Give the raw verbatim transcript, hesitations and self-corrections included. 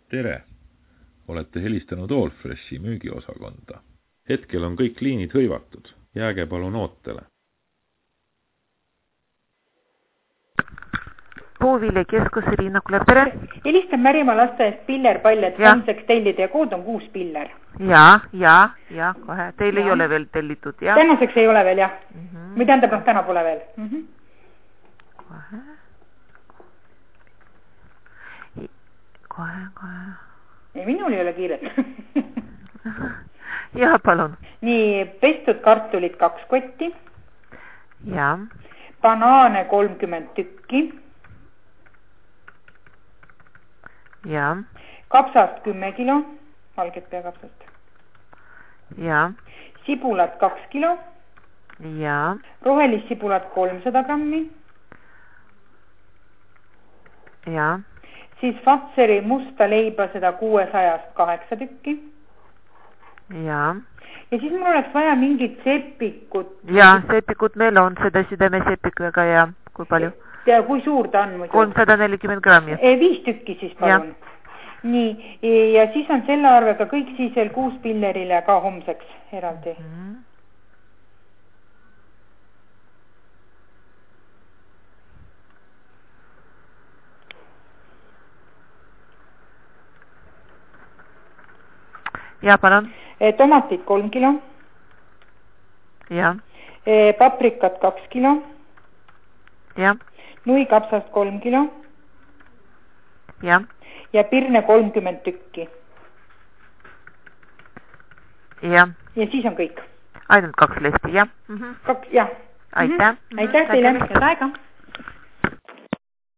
Tere! Olete helistanud Allfreshi müügiosakonda. Hetkel on kõik liinid hõivatud. Jääge palun ootele. Puuviljakeskus Riina Kuler, tere! Helistan Märimaa lasteaest pillerpaljad homseks tellida ja kood on kuus piller. Ja, ja, ja, kohe. Teil ja. Ei ole veel tellitud, ja? Tänaseks ei ole veel, jah. Mm -hmm. Või tähendab, noh, täna pole veel. Mm -hmm. Kohe. Kohe, kohe. Ei, minul ei ole kiiret. Ja, palun. Nii, pestud kartulid kaks kotti. Ja. Banaane kolmkümmend tükki. Ja. Kapsast kümme kilo, valget peakapsast. Ja. Sibulat kaks kilo. Ja. Rohelist sibulat kolmsada grammi. Ja. Siis Fatseri musta leiba seda kuuesajast kaheksa tükki. Ja. Ja siis mul oleks vaja mingit sepikut. Ja, sepikut meil on, seda südame sepikuga ja kui palju? Ja kui suur ta on muidu? kolmsada nelikümmend grammi. E, viis tükki siis palun. Ja. Nii, ja siis on selle arvega kõik siis veel kuus pillerile ka homseks eraldi. Mm -hmm. Ja, palun. E, tomatid kolm kilo. Ja. E, paprikat kaks kilo. Ja. Nuikapsast kolm kilo. Ja. Ja pirne kolmkümmend tükki. Ja. Ja siis on kõik. Ainult kaks lehti, jah? Mm -hmm. Kaks, jah. Aitäh. Mm -hmm. Aitäh teile. Head aega.